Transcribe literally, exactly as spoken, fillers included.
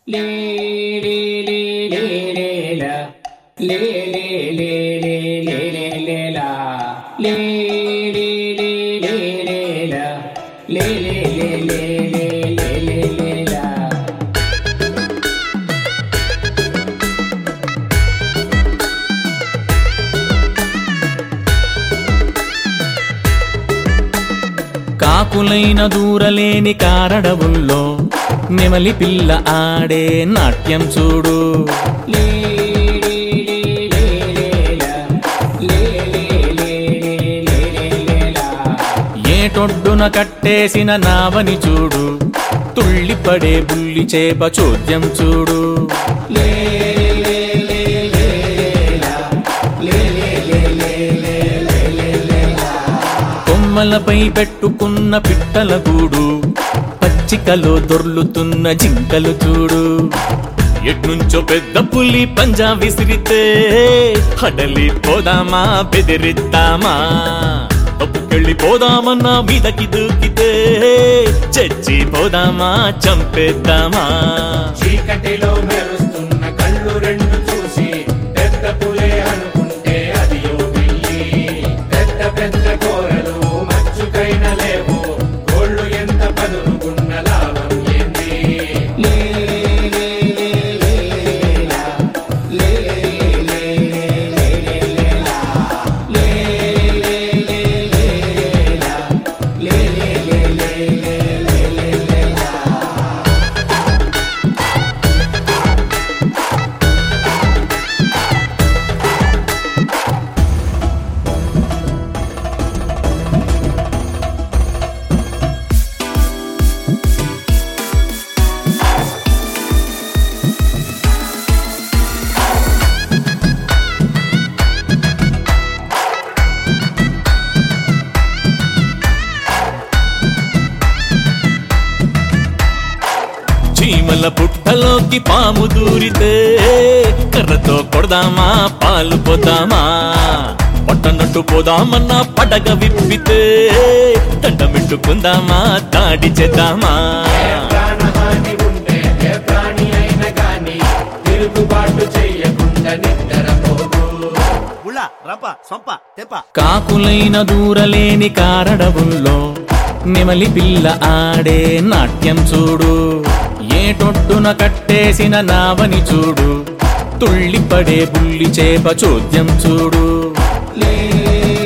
లే లే లే లే లే లా లే లే లే లే లే లే లే లా లే లే లే లే లే లా లే లే లే లే లే లే లే లే లా కాకులైన దూరలేని కారడవుల్లో నెమలి పిల్ల ఆడే నాట్యం చూడు. ఏటొడ్డున కట్టేసిన నావని చూడు, తుళ్ళిపడే బుల్లి చేప చోద్యం చూడు. కొమ్మలపై పెట్టుకున్న పిట్టల గూడు, పచ్చికలో దొర్లుతున్న జింకలు చూడు. ఎట్నుంచో పెద్ద పులి పంజా విసిరితే హడలి పోదామా బెదిరిద్దామా, తప్పుకెళ్ళి పోదామన్నా మీదకి దూకితే చచ్చి పోదామా చంపేద్దామా. చీకటిలో మెరుస్తున్న కళ్ళు రెండు చూసి పెద్ద పులే అనుకుంటే అది ఓ పిల్లి. పెద్ద పెద్ద కోరలు మచ్చుకైన లేవు, కోళ్ళు ఎంత పదునుకున్న లాభం ఏంది. చీమల పుట్టలోకి పాము దూరితే కర్రతో కొడదామా పాలు పోదామా, పొట్టనట్టు పోదామన్నా పడగ విప్పితే దండమిట్టుకుందామా దాడి చేద్దామా. ప్రాణహాని ఉంటే ఏ ప్రాణి అయినా గాని తిరుగుబాటు చెయ్యకుండా నిద్రపోదు. కాకులైన దూరలేని కారడవుల్లో నెమలి పిల్ల ఆడే నాట్యం చూడు. ఏటొట్టున కట్టేసిన నావని చూడు, తుళ్ళిపడే బుల్లి చేప చోద్యం చూడు.